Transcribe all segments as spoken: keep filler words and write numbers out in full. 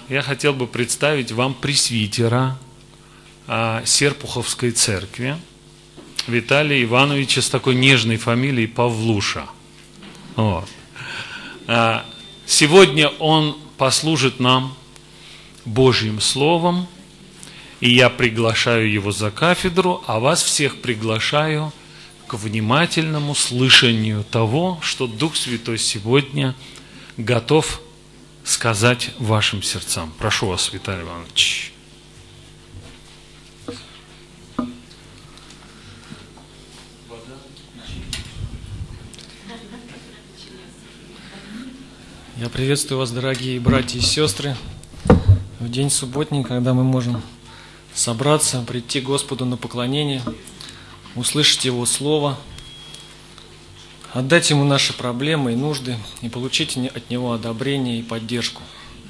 я хотел бы представить вам пресвитера а, Серпуховской церкви Виталия Ивановича с такой нежной фамилией Павлуша. Вот. А, сегодня он послужит нам Божьим Словом, и я приглашаю его за кафедру, а вас всех приглашаю к внимательному слышанию того, что Дух Святой сегодня готов сказать вашим сердцам. Прошу вас, Виталий Иванович. Я приветствую вас, дорогие братья и сестры, в день субботний, когда мы можем собраться, прийти к Господу на поклонение, услышать Его Слово, отдать Ему наши проблемы и нужды и получить от Него одобрение и поддержку.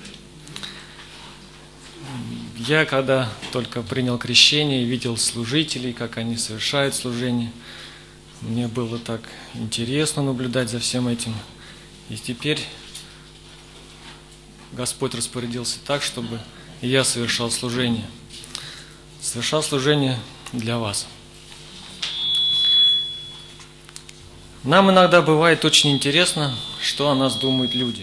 Я, когда только принял крещение и видел служителей, как они совершают служение, мне было так интересно наблюдать за всем этим. И теперь Господь распорядился так, чтобы и я совершал служение. Совершал служение для вас. Нам иногда бывает очень интересно, что о нас думают люди.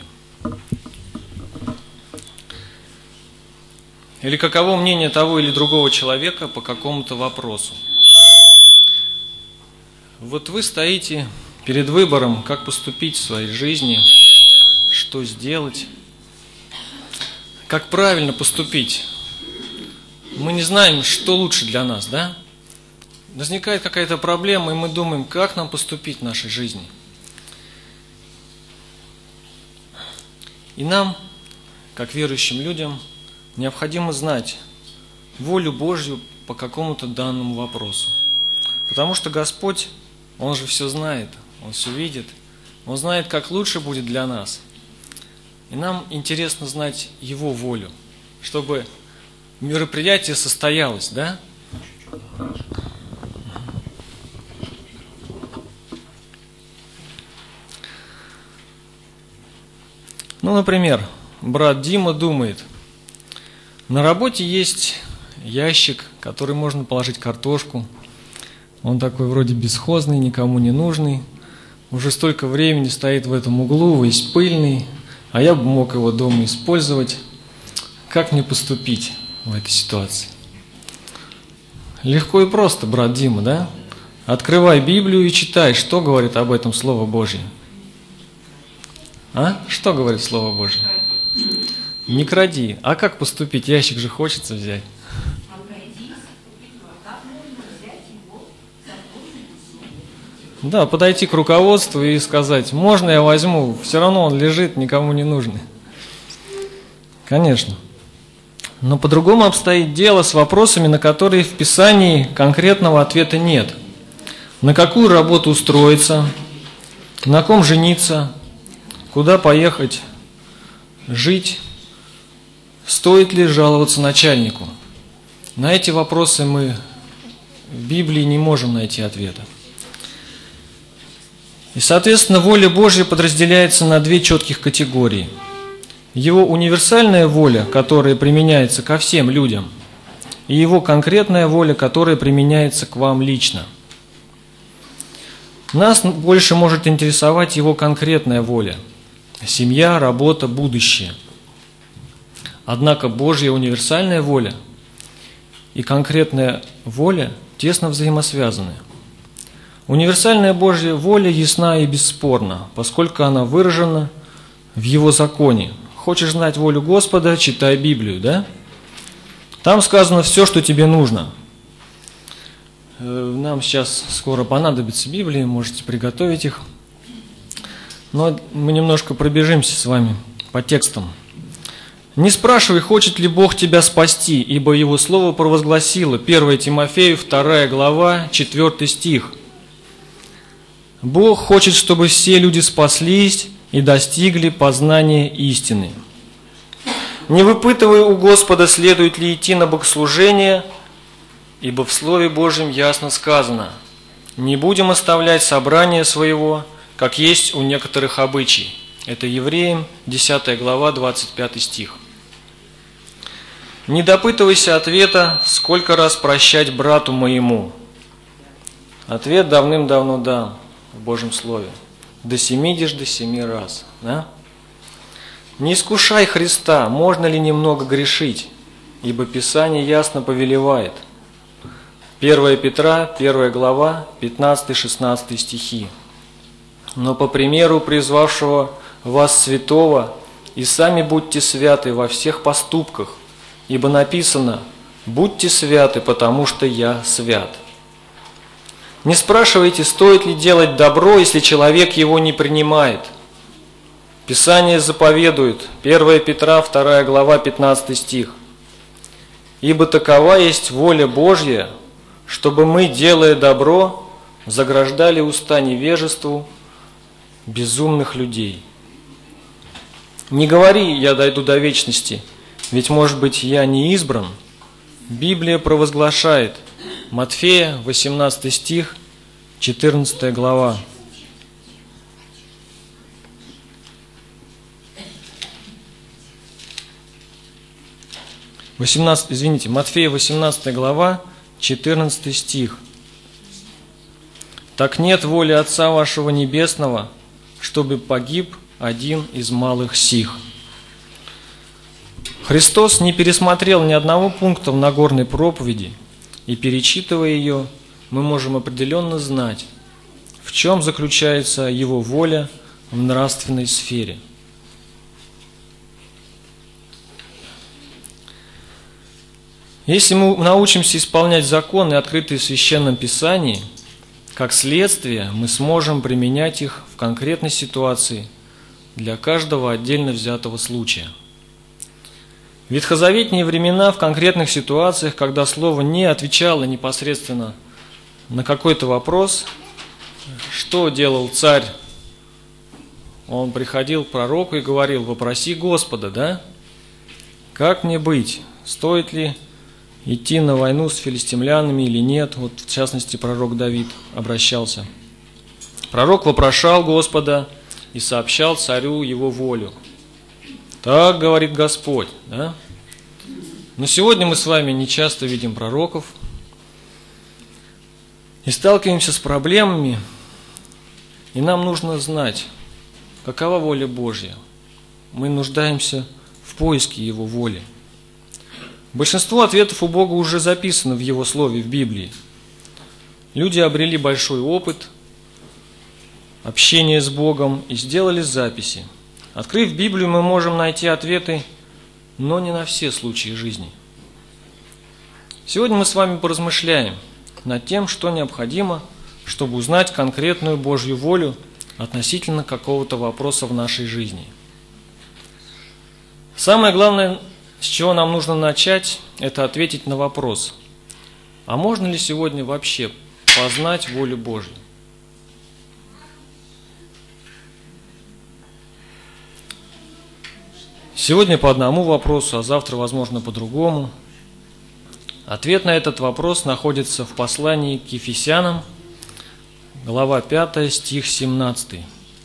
Или каково мнение того или другого человека по какому-то вопросу. Вот вы стоите перед выбором, как поступить в своей жизни, что сделать, как правильно поступить. Мы не знаем, что лучше для нас, да? Возникает какая-то проблема, и мы думаем, как нам поступить в нашей жизни. И нам, как верующим людям, необходимо знать волю Божью по какому-то данному вопросу. Потому что Господь, Он же все знает, Он все видит, Он знает, как лучше будет для нас. И нам интересно знать Его волю, чтобы мероприятие состоялось, да? Ну, например, брат Дима думает, на работе есть ящик, в который можно положить картошку. Он такой вроде бесхозный, никому не нужный. Уже столько времени стоит в этом углу, весь пыльный, а я бы мог его дома использовать. Как мне поступить в этой ситуации? Легко и просто, брат Дима, да? Открывай Библию и читай, что говорит об этом Слово Божье. А? Что говорит Слово Божье? Не кради. А как поступить? Ящик же хочется взять. Да, подойти к руководству и сказать, можно я возьму, все равно он лежит, никому не нужный. Конечно. Но по-другому обстоит дело с вопросами, на которые в Писании конкретного ответа нет. На какую работу устроиться, на ком жениться, куда поехать жить, стоит ли жаловаться начальнику. На эти вопросы мы в Библии не можем найти ответа. И, соответственно, воля Божья подразделяется на две четких категории. Его универсальная воля, которая применяется ко всем людям, и его конкретная воля, которая применяется к вам лично. Нас больше может интересовать его конкретная воля – семья, работа, будущее. Однако Божья универсальная воля и конкретная воля тесно взаимосвязаны. Универсальная Божья воля ясна и бесспорна, поскольку она выражена в Его законе. Хочешь знать волю Господа, читай Библию, да? Там сказано все, что тебе нужно. Нам сейчас скоро понадобится Библия, можете приготовить их. Но мы немножко пробежимся с вами по текстам. «Не спрашивай, хочет ли Бог тебя спасти, ибо Его Слово провозгласило». первое Тимофею, вторая глава, четвёртый стих. Бог хочет, чтобы все люди спаслись и достигли познания истины. «Не выпытывай у Господа, следует ли идти на богослужение, ибо в Слове Божьем ясно сказано: не будем оставлять собрание своего, как есть у некоторых обычай». Это Евреям, десятая глава, двадцать пятый стих. Не допытывайся ответа, сколько раз прощать брату моему. Ответ давным-давно дан в Божьем Слове. До семидишь, до семи раз. Да? Не искушай Христа, можно ли немного грешить, ибо Писание ясно повелевает. первое Петра, первая глава, пятнадцатый-шестнадцатый стихи. Но по примеру призвавшего вас святого, и сами будьте святы во всех поступках, ибо написано: «Будьте святы, потому что я свят». Не спрашивайте, стоит ли делать добро, если человек его не принимает. Писание заповедует, первое Петра, вторая глава, пятнадцатый стих. «Ибо такова есть воля Божья, чтобы мы, делая добро, заграждали уста невежеству безумных людей». Не говори: «Я дойду до вечности, ведь, может быть, я не избран». Библия провозглашает, Матфея, восемнадцатый стих, четырнадцатая глава. восемнадцать, извините, Матфея, восемнадцатая глава, четырнадцатый стих. «Так нет воли Отца вашего Небесного, чтобы погиб один из малых сих». Христос не пересмотрел ни одного пункта в Нагорной проповеди, и, перечитывая ее, мы можем определенно знать, в чем заключается Его воля в нравственной сфере. Если мы научимся исполнять законы, открытые в Священном Писании, как следствие мы сможем применять их в конкретной ситуации для каждого отдельно взятого случая. В ветхозаветные времена в конкретных ситуациях, когда Слово не отвечало непосредственно на какой-то вопрос, что делал царь? Он приходил к пророку и говорил: «Вопроси Господа, да? Как мне быть? Стоит ли идти на войну с филистимлянами или нет?» Вот в частности пророк Давид обращался. Пророк вопрошал Господа и сообщал царю его волю. Так говорит Господь, да? Но сегодня мы с вами не часто видим пророков и сталкиваемся с проблемами, и нам нужно знать, какова воля Божья. Мы нуждаемся в поиске Его воли. Большинство ответов у Бога уже записано в Его Слове, в Библии. Люди обрели большой опыт общения с Богом и сделали записи. Открыв Библию, мы можем найти ответы, но не на все случаи жизни. Сегодня мы с вами поразмышляем над тем, что необходимо, чтобы узнать конкретную Божью волю относительно какого-то вопроса в нашей жизни. Самое главное, с чего нам нужно начать, это ответить на вопрос: а можно ли сегодня вообще познать волю Божью? Сегодня по одному вопросу, а завтра, возможно, по другому. Ответ на этот вопрос находится в послании к Ефесянам, глава пятая, стих семнадцатый.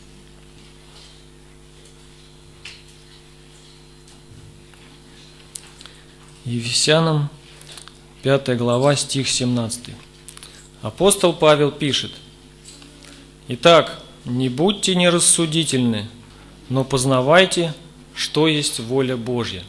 Ефесянам, пятая глава, стих семнадцатый. Апостол Павел пишет: «Итак, не будьте нерассудительны, но познавайте, что есть воля Божья».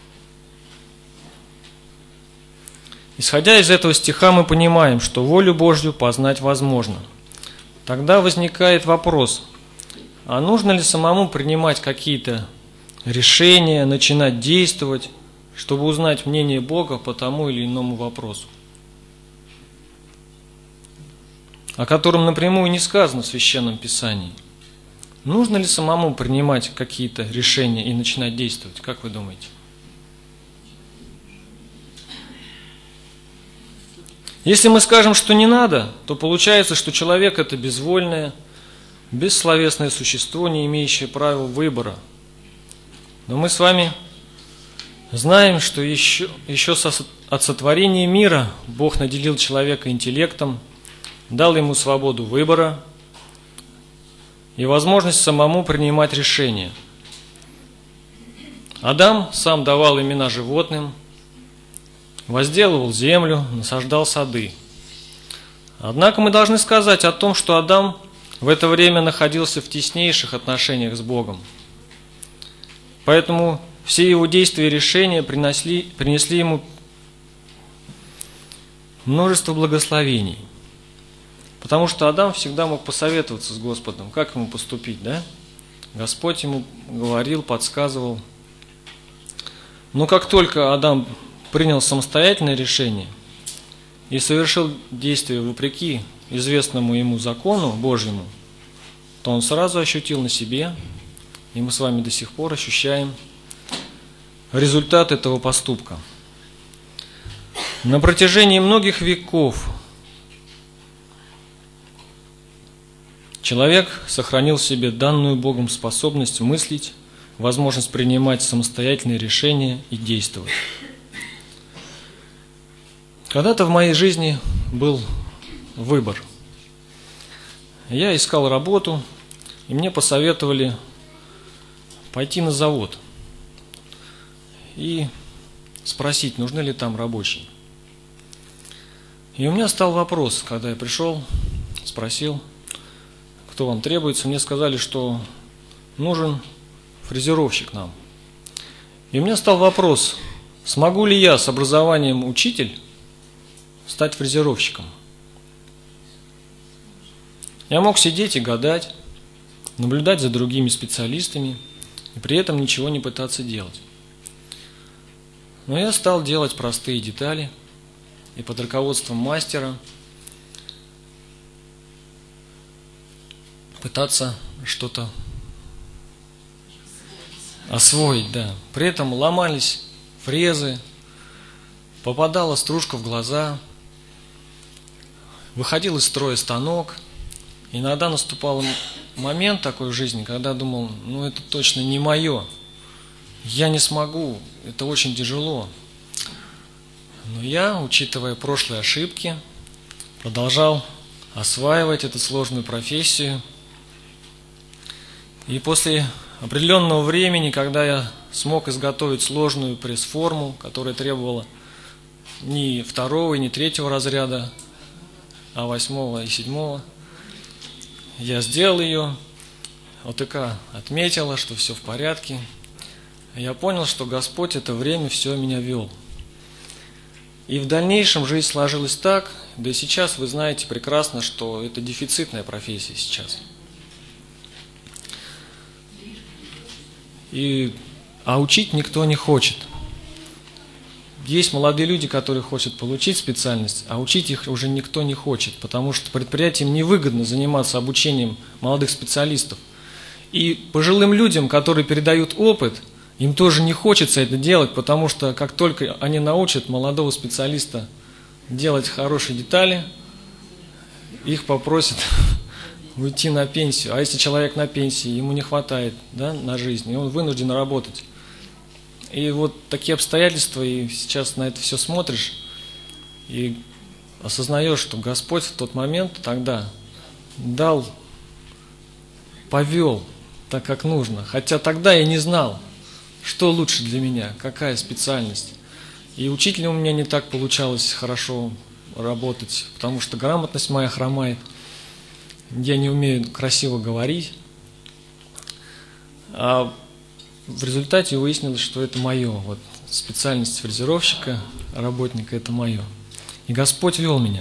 Исходя из этого стиха, мы понимаем, что волю Божью познать возможно. Тогда возникает вопрос: а нужно ли самому принимать какие-то решения, начинать действовать, чтобы узнать мнение Бога по тому или иному вопросу, о котором напрямую не сказано в Священном Писании? Нужно ли самому принимать какие-то решения и начинать действовать? Как вы думаете? Если мы скажем, что не надо, то получается, что человек – это безвольное, бессловесное существо, не имеющее правил выбора. Но мы с вами знаем, что еще, еще со, от сотворения мира Бог наделил человека интеллектом, дал ему свободу выбора и возможность самому принимать решения. Адам сам давал имена животным, возделывал землю, насаждал сады. Однако мы должны сказать о том, что Адам в это время находился в теснейших отношениях с Богом. Поэтому все его действия и решения принесли, принесли ему множество благословений. Потому что Адам всегда мог посоветоваться с Господом, как ему поступить, да? Господь ему говорил, подсказывал. Но как только Адам принял самостоятельное решение и совершил действие вопреки известному ему закону Божьему, то он сразу ощутил на себе, и мы с вами до сих пор ощущаем результат этого поступка. На протяжении многих веков человек сохранил в себе данную Богом способность мыслить, возможность принимать самостоятельные решения и действовать. Когда-то в моей жизни был выбор. Я искал работу, и мне посоветовали пойти на завод и спросить, нужны ли там рабочие. И у меня стал вопрос, когда я пришел, спросил, кто вам требуется. Мне сказали, что нужен фрезеровщик нам. И у меня стал вопрос, смогу ли я с образованием учитель стать фрезеровщиком. Я мог сидеть и гадать, наблюдать за другими специалистами и при этом ничего не пытаться делать. Но я стал делать простые детали и под руководством мастера пытаться что-то освоить, да. При этом ломались фрезы, попадала стружка в глаза, выходил из строя станок. Иногда наступал момент такой в жизни, когда думал, ну это точно не мое, я не смогу, это очень тяжело. Но я, учитывая прошлые ошибки, продолжал осваивать эту сложную профессию. И после определенного времени, когда я смог изготовить сложную пресс-форму, которая требовала не второго и не третьего разряда, а восьмого и седьмого, я сделал ее, ОТК отметила, что все в порядке. Я понял, что Господь это время все меня вел. И в дальнейшем жизнь сложилась так, да и сейчас вы знаете прекрасно, что это дефицитная профессия сейчас. И, а учить никто не хочет. Есть молодые люди, которые хотят получить специальность, а учить их уже никто не хочет, потому что предприятиям невыгодно заниматься обучением молодых специалистов. И пожилым людям, которые передают опыт, им тоже не хочется это делать, потому что как только они научат молодого специалиста делать хорошие детали, их попросят уйти на пенсию. А если человек на пенсии, ему не хватает, да, на жизнь, и он вынужден работать. И вот такие обстоятельства, и сейчас на это все смотришь, и осознаешь, что Господь в тот момент тогда дал, повел так, как нужно. Хотя тогда я не знал, что лучше для меня, какая специальность. И учителем у меня не так получалось хорошо работать, потому что грамотность моя хромает. Я не умею красиво говорить. А в результате выяснилось, что это мое. Вот специальность фрезеровщика, работника, это мое. И Господь вел меня.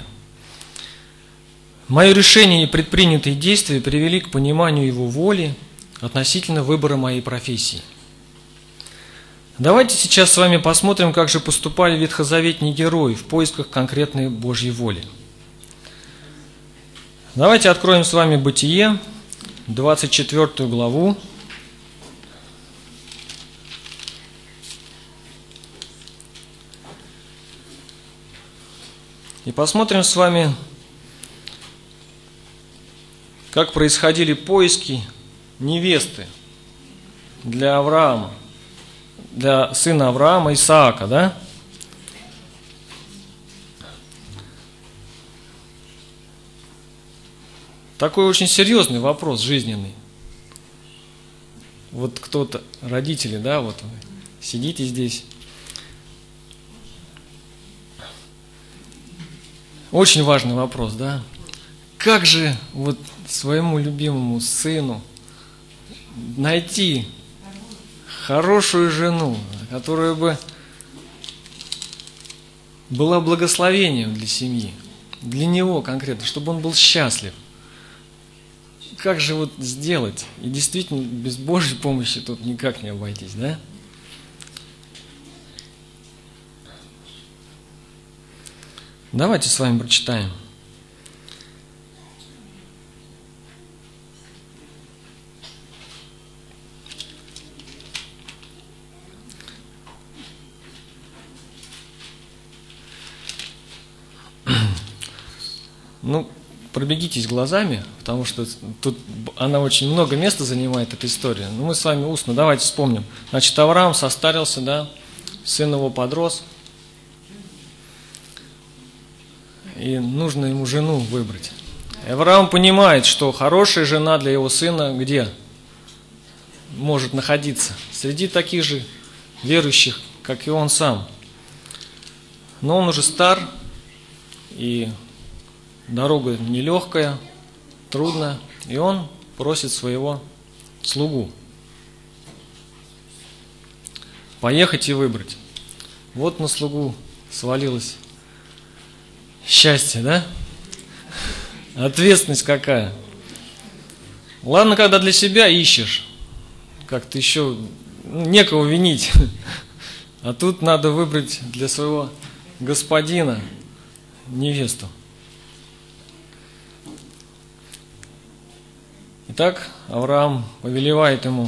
Мое решение и предпринятые действия привели к пониманию Его воли относительно выбора моей профессии. Давайте сейчас с вами посмотрим, как же поступали ветхозаветные герои в поисках конкретной Божьей воли. Давайте откроем с вами Бытие, двадцать четвёртую главу. И посмотрим с вами, как происходили поиски невесты для Авраама, для сына Авраама Исаака, да? Такой очень серьезный вопрос жизненный. Вот кто-то, родители, да, вот вы сидите здесь. Очень важный вопрос, да? Как же вот своему любимому сыну найти хорошую жену, которая бы была благословением для семьи, для него конкретно, чтобы он был счастлив? Как же вот сделать? И действительно, без Божьей помощи тут никак не обойтись, да? Давайте с вами прочитаем. Ну, пробегитесь глазами, потому что тут она очень много места занимает, эта история. Но мы с вами устно, давайте вспомним. Значит, Авраам состарился, да, сын его подрос. И нужно ему жену выбрать. И Авраам понимает, что хорошая жена для его сына где может находиться? Среди таких же верующих, как и он сам. Но он уже стар, и дорога нелегкая, трудная, и он просит своего слугу поехать и выбрать. Вот на слугу свалилось счастье, да? Ответственность какая. Ладно, когда для себя ищешь, как-то еще некого винить, а тут надо выбрать для своего господина невесту. Итак, Авраам повелевает ему,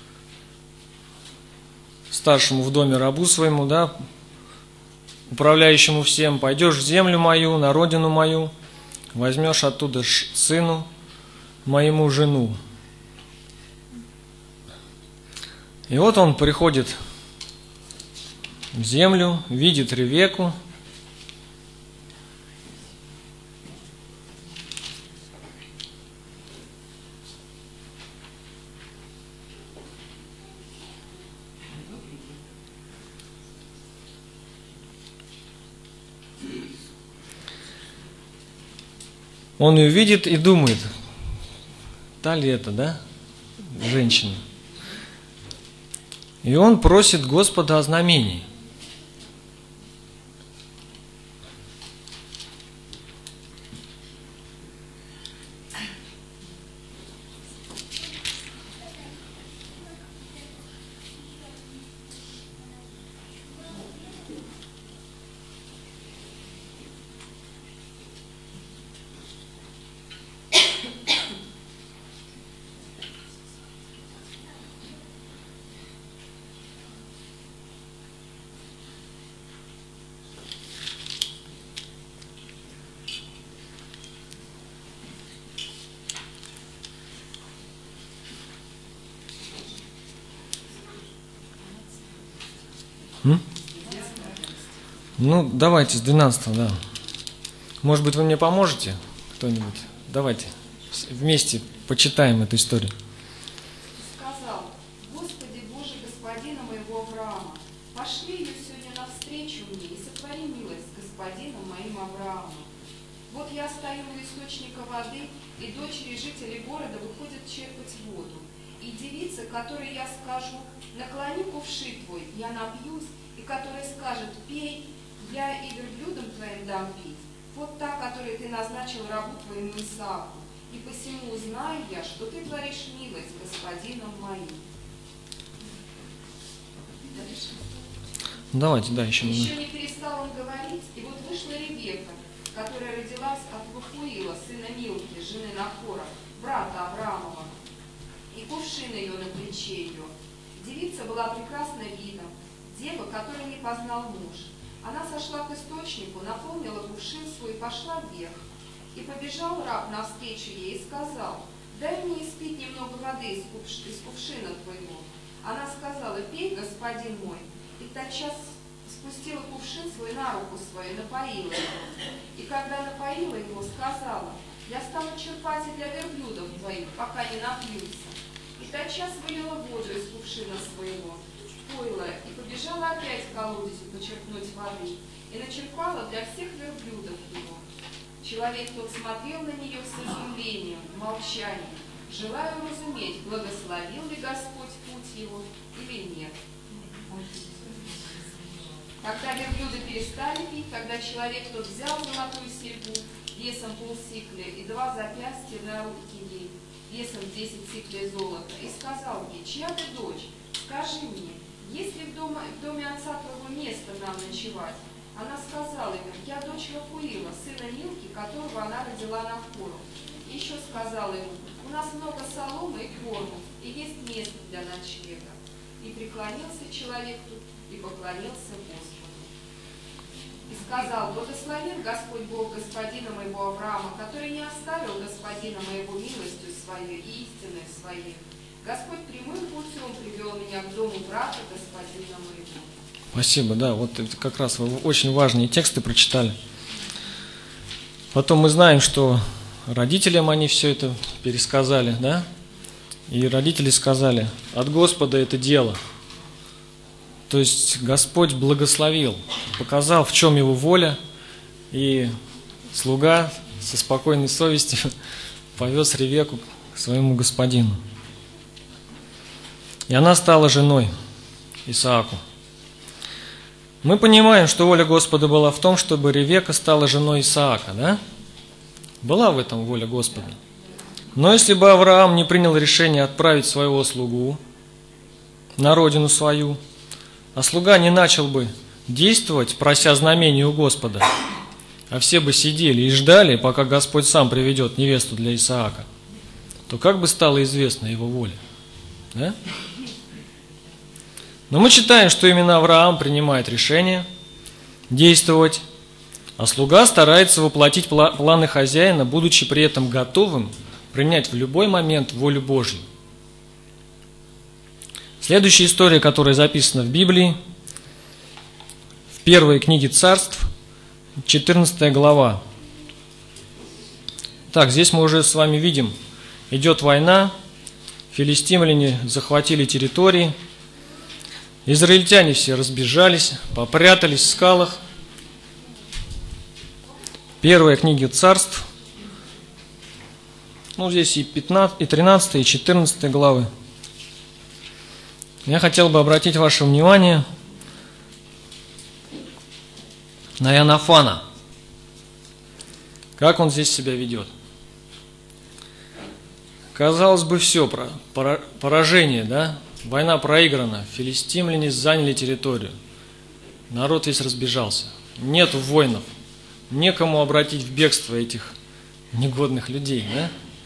старшему в доме рабу своему, да, управляющему всем: пойдешь в землю мою, на родину мою, возьмешь оттуда сыну моему жену. И вот он приходит в землю, видит Ревекку. Он ее видит и думает, та ли это, да, женщина. И он просит Господа о знамении. М? Ну, давайте с двенадцатого, да. Может быть, вы мне поможете, кто-нибудь? Давайте вместе почитаем эту историю. Сказал: Господи Боже, господина моего Авраама, пошли ее сегодня навстречу мне и сотвори милость с господином моим Авраамом. Вот я стою у источника воды, и дочери жителей города выходят черпать воду. И девица, которой я скажу: наклони кувшин твой, я напьюсь, и которая скажет: пей, я и верблюдам твоим дам пить. Вот та, которой ты назначил рабу твоему Исааку. И посему знаю я, что ты творишь милость господином моим. Дальше. Давайте, да, еще Еще не перестал он говорить, и вот вышла Ревекка, которая родилась от Вахуила, сына Милки, жены Нахора, брата Авраамова, и кувшин ее на плече ее. Девица была прекрасна видом, дева, которую не познал муж. Она сошла к источнику, наполнила кувшин свой и пошла вверх. И побежал раб навстречу ей и сказал: дай мне испить немного воды из, кувш... из кувшина твоего. Она сказала: пей, господин мой. И тотчас спустила кувшин свой на руку свою, напоила его. И когда напоила его, сказала: я стану черпать и для верблюдов твоих, пока не напьются. И тотчас вылила воду из кувшина своего. пойло и побежала опять к колодезю почерпнуть воды, и начерпала для всех верблюдов его. Человек тот смотрел на нее с изумлением, молчанием, желая уразуметь, благословил ли Господь путь его или нет. Когда верблюды перестали пить, тогда человек тот взял золотую серьгу весом полсикля и два запястья на руки ей, весом десять сиклей золота, и сказал ей: чья ты дочь? Скажи мне, есть ли в доме, в доме отца твоего место нам ночевать? Она сказала ему: я дочь Рафуила, сына Милки, которого она родила на Хору. И еще сказала ему: у нас много соломы и корму, и есть место для ночлега. И преклонился человек тут, и поклонился Господу. И сказал: благословен Господь Бог господина моего Авраама, который не оставил господина моего милостью своей и истиной своей. Господь прямым путем привел меня к дому брата господина моего. Спасибо, да, вот это как раз вы очень важные тексты прочитали. Потом мы знаем, что родителям они все это пересказали, да? И родители сказали: от Господа это дело. То есть Господь благословил, показал, в чем Его воля, и слуга со спокойной совестью повез Ревекку к своему господину. И она стала женой Исааку. Мы понимаем, что воля Господа была в том, чтобы Ревекка стала женой Исаака, да? Была в этом воля Господа. Но если бы Авраам не принял решение отправить своего слугу на родину свою, а слуга не начал бы действовать, прося знамения у Господа, а все бы сидели и ждали, пока Господь сам приведет невесту для Исаака, то как бы стало известно его воля? Да? Но мы читаем, что именно Авраам принимает решение действовать, а слуга старается воплотить планы хозяина, будучи при этом готовым принять в любой момент волю Божью. Следующая история, которая записана в Библии, в первой книге Царств, четырнадцатая глава. Так, здесь мы уже с вами видим, идет война, филистимляне захватили территории, израильтяне все разбежались, попрятались в скалах. Первая книга Царств, ну здесь и пятнадцатая, и тринадцатая, и четырнадцатая главы. Я хотел бы обратить ваше внимание на Иоаннафана. Как он здесь себя ведет? Казалось бы, все, поражение, да? Война проиграна, филистимляне заняли территорию, народ весь разбежался, нету воинов, некому обратить в бегство этих негодных людей, да?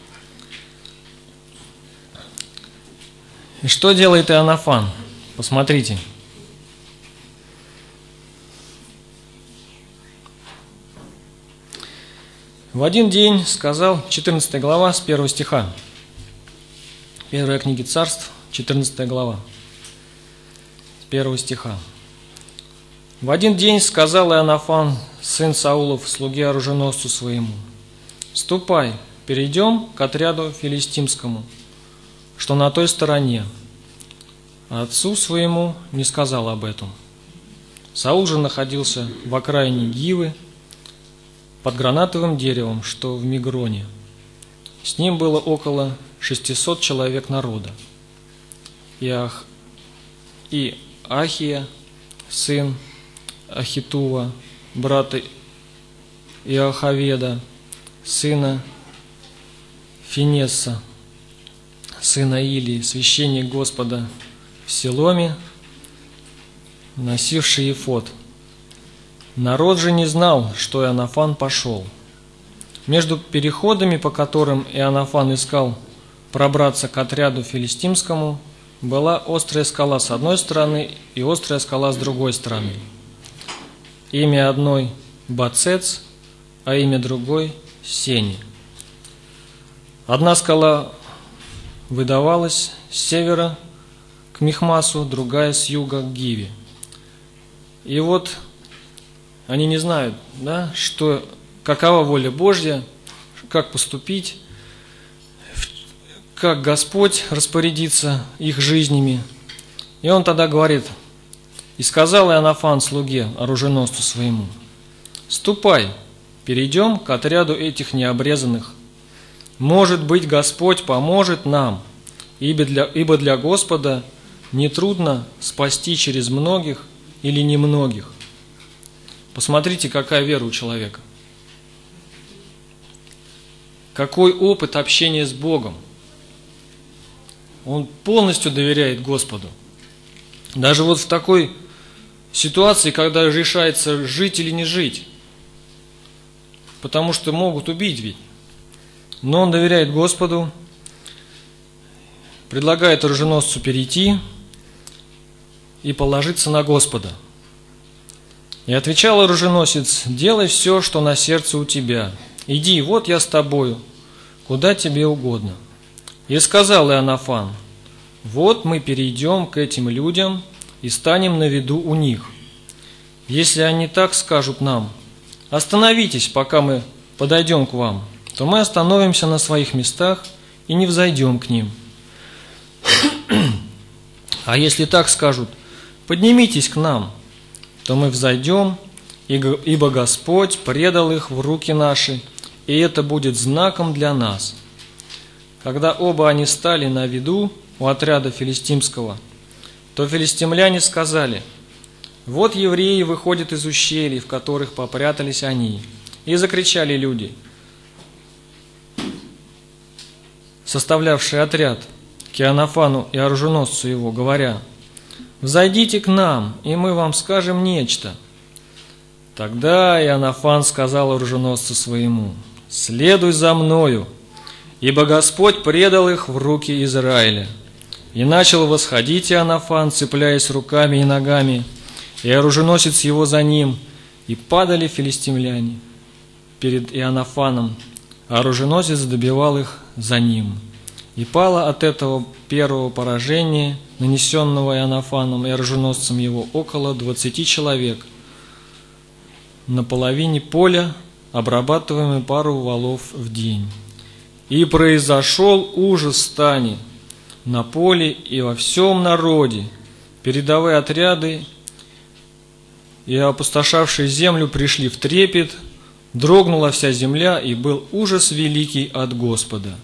И что делает Иоаннафан? Посмотрите. В один день сказал, четырнадцатая глава, с первого стиха, первая книга Царств, четырнадцатая глава, с первого стиха. В один день сказал Иоаннафан, сын Саулов, слуге оруженосцу своему: «Ступай, перейдем к отряду филистимскому, что на той стороне». А отцу своему не сказал об этом. Саул же находился в окраине Гивы, под гранатовым деревом, что в Мигроне. С ним было около шестисот человек народа. И, Ах... и Ахия, сын Ахитува, брата Иохаведа, сына Финеса, сына Илии, священник Господа в Силоме, носивший эфод. Народ же не знал, что Иоаннафан пошел. Между переходами, по которым Иоаннафан искал пробраться к отряду филистимскому, была острая скала с одной стороны и острая скала с другой стороны. Имя одной – Бацец, а имя другой – Сени. Одна скала выдавалась с севера к Михмасу, другая с юга к Гиве. И вот они не знают, да, что, какова воля Божья, как поступить, как Господь распорядится их жизнями. И он тогда говорит: «И сказал Иоаннафан слуге, оруженосцу своему: ступай, перейдем к отряду этих необрезанных. Может быть, Господь поможет нам, ибо для, ибо для Господа нетрудно спасти через многих или немногих». Посмотрите, какая вера у человека. Какой опыт общения с Богом. Он полностью доверяет Господу. Даже вот в такой ситуации, когда решается жить или не жить. Потому что могут убить ведь. Но он доверяет Господу, предлагает оруженосцу перейти и положиться на Господа. И отвечал оруженосец: делай все, что на сердце у тебя. Иди, вот я с тобою, куда тебе угодно. И сказал Иоаннафан: вот мы перейдем к этим людям и станем на виду у них. Если они так скажут нам: остановитесь, пока мы подойдем к вам, то мы остановимся на своих местах и не взойдем к ним. А если так скажут: поднимитесь к нам, то мы взойдем, ибо Господь предал их в руки наши, и это будет знаком для нас. Когда оба они стали на виду у отряда филистимского, то филистимляне сказали: вот евреи выходят из ущелий, в которых попрятались они. И закричали люди, составлявшие отряд, к Иоаннафану и оруженосцу его, говоря: взойдите к нам, и мы вам скажем нечто. Тогда Иоаннафан сказал оруженосцу своему: следуй за мною, ибо Господь предал их в руки Израиля. И начал восходить Иоаннафан, цепляясь руками и ногами, и оруженосец его за ним, и падали филистимляне перед Иоаннафаном, а оруженосец добивал их за ним. И пало от этого первого поражения, нанесенного Иоаннафаном и оруженосцем его, около двадцати человек на половине поля, обрабатываемый пару валов в день. И произошел ужас в стане, на поле и во всем народе. Передовые отряды и опустошавшие землю пришли в трепет, дрогнула вся земля, и был ужас великий от Господа.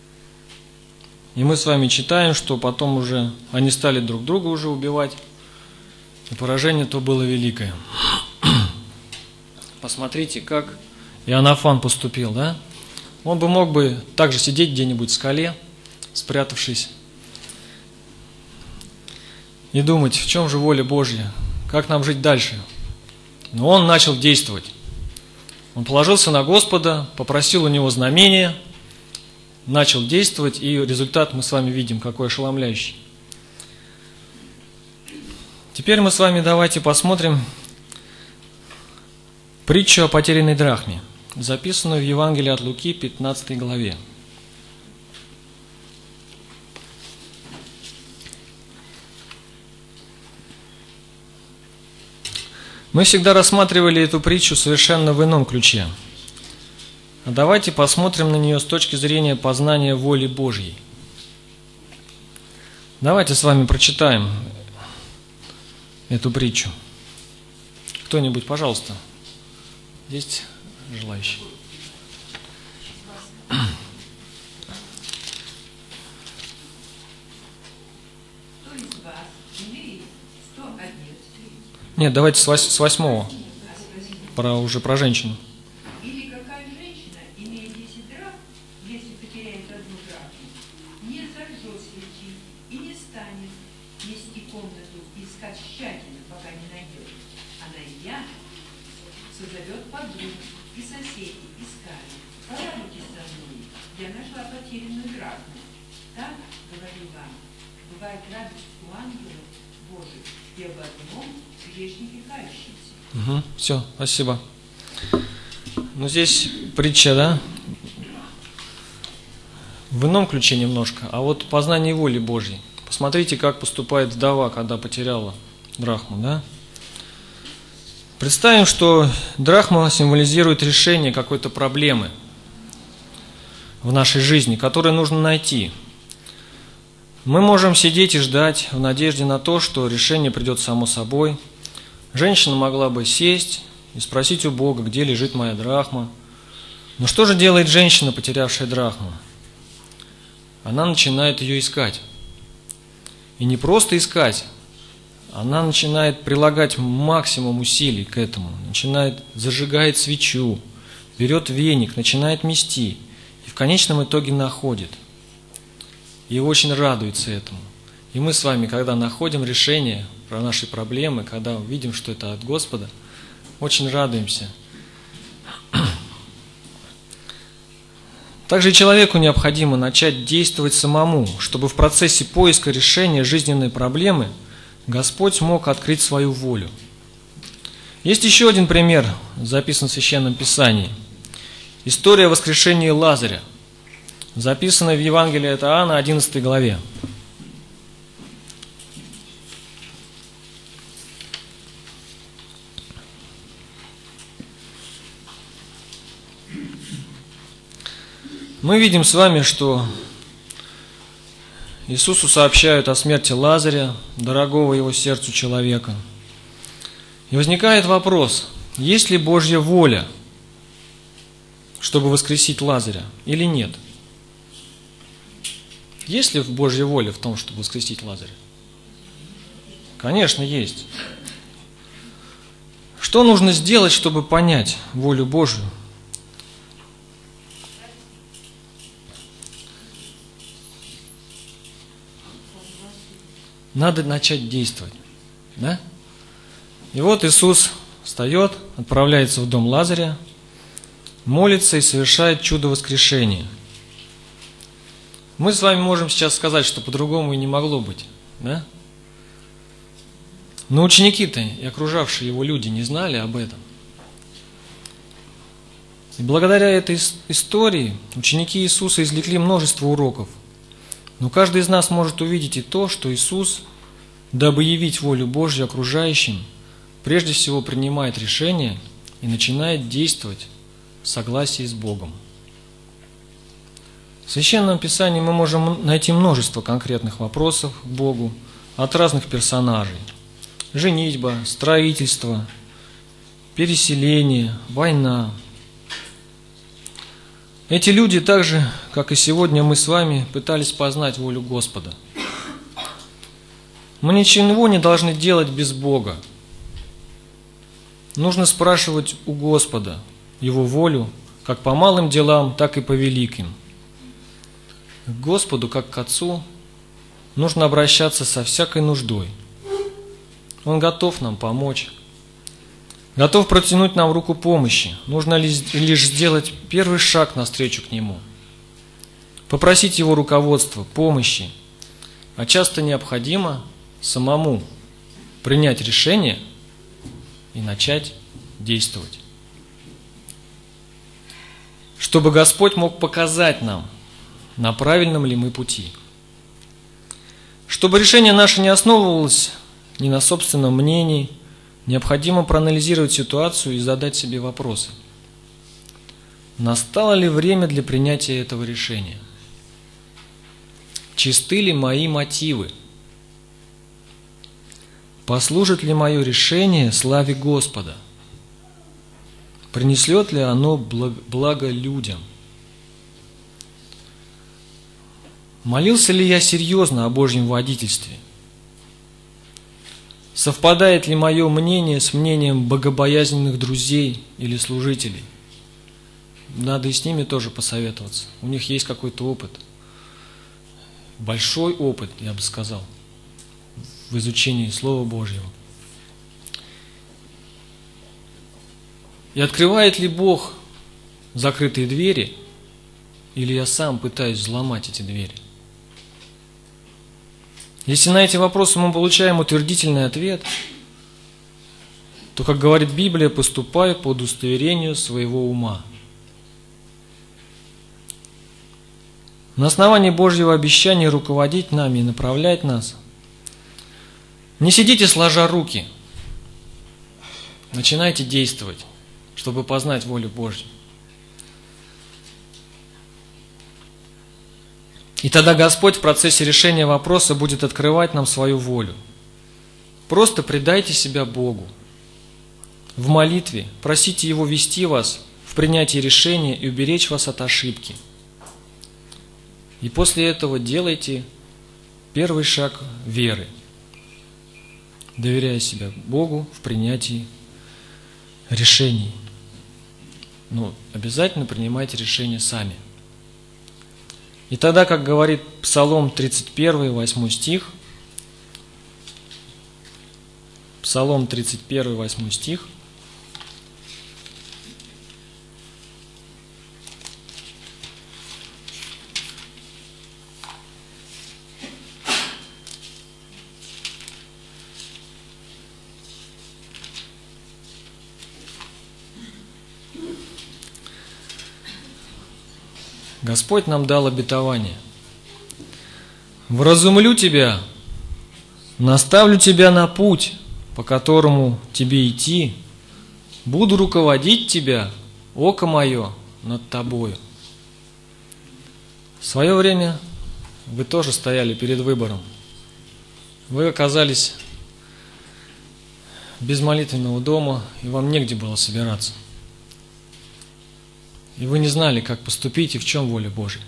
И мы с вами читаем, что потом уже они стали друг друга уже убивать, и поражение то было великое. Посмотрите, как Иоаннафан поступил, да? Он бы мог бы также сидеть где-нибудь в скале, спрятавшись, и думать, в чем же воля Божья, как нам жить дальше. Но он начал действовать. Он положился на Господа, попросил у него знамения, начал действовать, и результат мы с вами видим, какой ошеломляющий. Теперь мы с вами давайте посмотрим притчу о потерянной драхме, записанную в Евангелии от Луки, пятнадцатой главе. Мы всегда рассматривали эту притчу совершенно в ином ключе. А давайте посмотрим на нее с точки зрения познания воли Божьей. Давайте с вами прочитаем эту притчу. Кто-нибудь, пожалуйста. Есть желающие? Нет, давайте с, вось, с восьмого. Про, уже про женщину. Или какая женщина, имея десять драхм, если потеряет одну драхму, не зажжет свечи и не станет нести комнату и искать тщательно, пока не найдет. А найдя, созовет подруг и соседей, и скажет: порадуйтесь со мной, я нашла потерянную драхму. Так, говорю вам, бывает радость у ангелов Божьих и об одном грешнике кающемся. Угу, все, спасибо. Ну, здесь притча, да? В ином ключе немножко, а вот познание воли Божьей. Посмотрите, как поступает вдова, когда потеряла драхму, да? Представим, что драхма символизирует решение какой-то проблемы в нашей жизни, которую нужно найти. Мы можем сидеть и ждать в надежде на то, что решение придет само собой. Женщина могла бы сесть и спросить у Бога, где лежит моя драхма. Но что же делает женщина, потерявшая драхму? Она начинает ее искать. И не просто искать, она начинает прилагать максимум усилий к этому, начинает зажигает свечу, берет веник, начинает мести и в конечном итоге находит. И очень радуется этому. И мы с вами, когда находим решение про наши проблемы, когда видим, что это от Господа, очень радуемся. Также и человеку необходимо начать действовать самому, чтобы в процессе поиска решения жизненной проблемы Господь мог открыть свою волю. Есть еще один пример, записан в Священном Писании. История воскрешения Лазаря, записанная в Евангелии от Иоанна, одиннадцатой главе. Мы видим с вами, что Иисусу сообщают о смерти Лазаря, дорогого его сердцу человека. И возникает вопрос, есть ли Божья воля, чтобы воскресить Лазаря, или нет? Есть ли Божья воля в том, чтобы воскресить Лазаря? Конечно, есть. Что нужно сделать, чтобы понять волю Божью? Надо начать действовать. Да? И вот Иисус встает, отправляется в дом Лазаря, молится и совершает чудо воскрешения. Мы с вами можем сейчас сказать, что по-другому и не могло быть. Да? Но ученики-то и окружавшие его люди не знали об этом. И благодаря этой истории ученики Иисуса извлекли множество уроков. Но каждый из нас может увидеть и то, что Иисус, дабы явить волю Божью окружающим, прежде всего принимает решение и начинает действовать в согласии с Богом. В Священном Писании мы можем найти множество конкретных вопросов к Богу от разных персонажей. Женитьба, строительство, переселение, война. Эти люди так же, как и сегодня мы с вами, пытались познать волю Господа. Мы ничего не должны делать без Бога. Нужно спрашивать у Господа Его волю, как по малым делам, так и по великим. К Господу, как к Отцу, нужно обращаться со всякой нуждой. Он готов нам помочь, готов протянуть нам руку помощи. Нужно лишь сделать первый шаг навстречу к Нему. Попросить Его руководства, помощи. А часто необходимо самому принять решение и начать действовать. Чтобы Господь мог показать нам, на правильном ли мы пути. Чтобы решение наше не основывалось ни на собственном мнении, необходимо проанализировать ситуацию и задать себе вопросы. Настало ли время для принятия этого решения? Чисты ли мои мотивы? Послужит ли мое решение славе Господа? Принесет ли оно благо людям? Молился ли я серьезно о Божьем водительстве? Совпадает ли мое мнение с мнением богобоязненных друзей или служителей? Надо и с ними тоже посоветоваться. У них есть какой-то опыт. Большой опыт, я бы сказал, в изучении Слова Божьего. И открывает ли Бог закрытые двери, или я сам пытаюсь взломать эти двери? Если на эти вопросы мы получаем утвердительный ответ, то, как говорит Библия, поступай по удостоверению своего ума. На основании Божьего обещания руководить нами и направлять нас. Не сидите сложа руки. Начинайте действовать, чтобы познать волю Божью. И тогда Господь в процессе решения вопроса будет открывать нам свою волю. Просто предайте себя Богу. В молитве просите Его вести вас в принятии решения и уберечь вас от ошибки. И после этого делайте первый шаг веры, доверяя себя Богу в принятии решений. Но обязательно принимайте решения сами. И тогда, как говорит Псалом тридцать один, восьмой стих, Псалом тридцать один, восьмой стих, Господь нам дал обетование. «Вразумлю тебя, наставлю тебя на путь, по которому тебе идти, буду руководить тебя, око мое над тобою». В свое время вы тоже стояли перед выбором. Вы оказались без молитвенного дома, и вам негде было собираться. И вы не знали, как поступить и в чем воля Божья.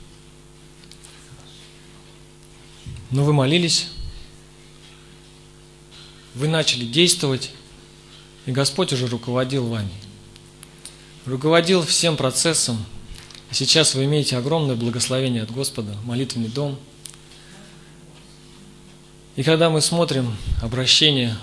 Но вы молились, вы начали действовать, и Господь уже руководил вами. Руководил всем процессом. И сейчас вы имеете огромное благословение от Господа, молитвенный дом. И когда мы смотрим обращение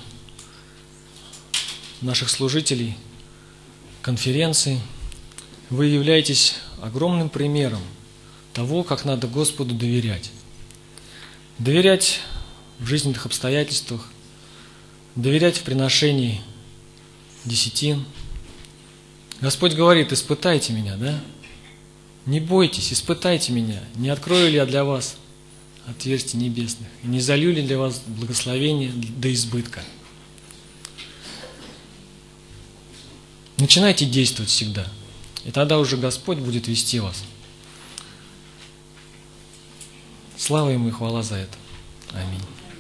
наших служителей, конференции, вы являетесь огромным примером того, как надо Господу доверять. Доверять в жизненных обстоятельствах, доверять в приношении десятин. Господь говорит: испытайте меня, да? Не бойтесь, испытайте меня. Не открою ли я для вас отверстий небесных? И не залью ли для вас благословение до избытка? Начинайте действовать всегда. И тогда уже Господь будет вести вас. Слава Ему и хвала за это. Аминь.